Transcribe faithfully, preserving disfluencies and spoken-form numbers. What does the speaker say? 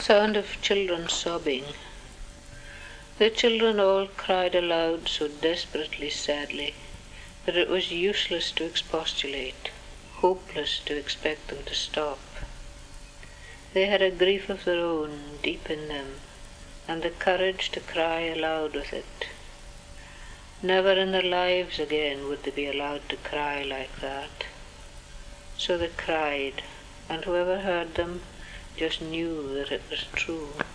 sound of children sobbing. The children all cried aloud so desperately sadly that it was useless to expostulate, hopeless to expect them to stop. They had a grief of their own deep in them, and the courage to cry aloud with it. Never in their lives again would they be allowed to cry like that. So they cried, and whoever heard them just knew that it was true.